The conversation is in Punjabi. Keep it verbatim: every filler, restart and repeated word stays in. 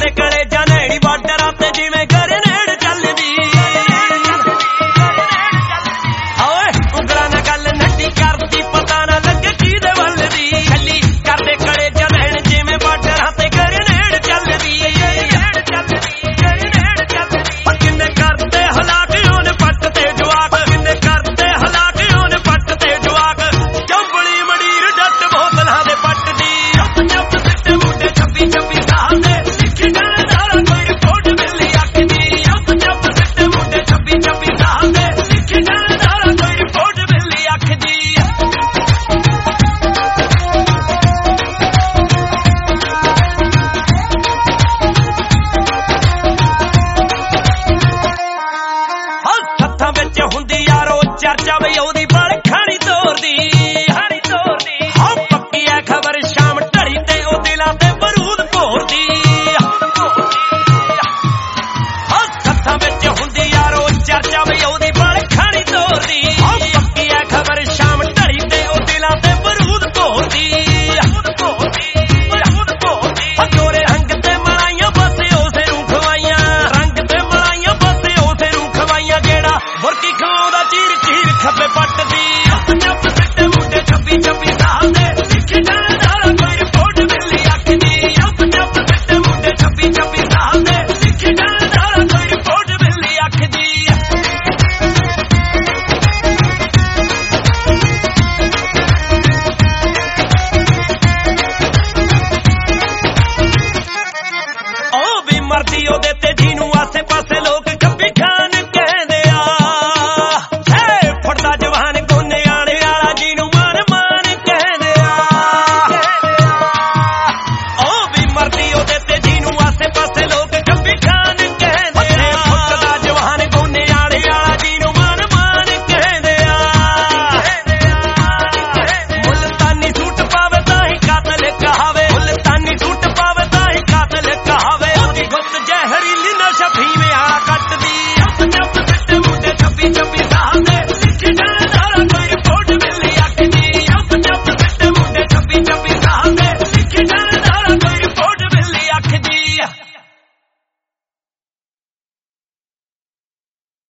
ਕਰਦੇ ਕਲੇ ਜਾਨੇੜੀ ਬਾਰਡਰਾਂ ਤੇ ਜਿਵੇਂ ਗਰਨੇਡ ਚੱਲਦੀ ਓਏ ਉਂਗਲਾਂ ਨਾਲ ਗੱਲ ਨੱਡੀ ਕਰਦੀ ਪਤਾ ਨਾ ਲੱਗੇ ਕਿਹਦੇ ਵੱਲ ਦੀ ਛੱਲੀ ਕਰਦੇ ਕਲੇ ਜਾਨੇੜ ਜਿਵੇਂ ਬਾਰਡਰਾਂ ਤੇ ਗਰਨੇਡ ਚੱਲਦੀ ਕਿੰਨੇ ਕਰਦੇ ਹਲਾਕ ਉਹਨੇ ਪੱਟ ਤੇ ਜਵਾਕ ਕਿੰਨੇ ਕਰਦੇ ਹਲਾਕ ਉਹਨੇ ਪੱਟ ਤੇ ਜਵਾਕ ਚੰਬਲੀ ਮੜੀਰ ਜੱਟ ਬੋਤਲਾਂ ਦੇ ਪੱਟ ਦੀ ਪੰਜਾਬ ਸਿੱਟੇ ਮੁੰਡੇ ਛੱਬੀ ਛੱਬੀ ਸਾਲ ਦੇ ਲਿਖੀ ਜਾਣ ਦਾਰਾ ਕੋਈ ਰਿਪੋਰਟ ਮਿਲੀ ਅੱਖ ਦੀ ਪੰਜਾਬ ਸਿੱਟੇ ਮੁੰਡੇ ਛੱਬੀ ਛੱਬੀ ਸਾਲ ਦੇ ਲਿਖੀ ਜਾਣ ਦਾਰਾ ਕੋਈ ਰਿਪੋਰਟ ਮਿਲੀ ਅੱਖ ਦੀ ਹੱਥਾਂ ਵਿੱਚ ਹੁੰਦੀ ਯਾਰੋ ਚਰਚਾ ਬਈ ਉਹਦੀ ਬੜ ਖਾਣੀ ਤੋਰਦੀ ਖਾਣੀ ਤੋਰਦੀ ਹਾਂ ਪੱਕੀ ਐ ਖਬਰ ਸ਼ਾਮ ਢਲੀ ਤੇ ਉਹ ਦਿਲਾਂ ਤੇ ਬਰੂਦ ਭੋਰਦੀ ਹਾਂ ਹੱਥਾਂ ਵਿੱਚ ਹੁੰਦੀ ਯਾਰੋ ਚਰਚਾ ਬਈ ਉਹਦੀ ਬੜ ਖਾਣੀ ਤੋਰਦੀ ਹਾਂ ਪੱਕੀ ਐ ਖਬਰ ਸ਼ਾਮ ਢਲੀ ਤੇ ਉਹ ਦਿਲਾਂ ਤੇ ਬਰੂਦ ਭੋਰਦੀ ਬਰੂਦ ਭੋਰਦੀ ਹਾਂ ਗੋਰੇ ਰੰਗ ਤੇ ਮਲਾਈਆਂ ਬਸ ਉਸੇ ਨੂੰ ਖਵਾਈਆਂ ਰੰਗ ਤੇ ਮਲਾਈਆਂ ਬਸ ਉਸੇ ਨੂੰ ਖਵਾਈਆਂ ਜਿਹੜਾ ਮੁਰਕੀ ਖਾਉਂਦਾ ਚੀਰ ਚੀਰ ਖੱਬੇ ਪੱਟ ਦੀ ਪੰਜਾਬ ਸਿੱਟੇ ਮੁੰਡੇ ਛੱਬੀ ਛੱਬੀ ਸਾਲ ਦੇ ਲਿਖੀ ਜਾਣ ਦਾਰਾ ਕੋਈ ਰਿਪੋਰਟ ਮਿਲੀ ਅੱਖ ਦੀ ਪੰਜਾਬ ਸਿੱਟੇ ਮੁੰਡੇ ਛੱਬੀ ਛੱਬੀ ਸਾਲ ਦੇ ਲਿਖੀ ਜਾਣ ਦਾਰਾ ਕੋਈ ਰਿਪੋਰਟ ਮਿਲੀ ਅੱਖ ਦੀ ਉਹ ਵੀ ਮਰਦੀ ਉਹਦੇ ਤੇ ਜਿਹਨੂੰ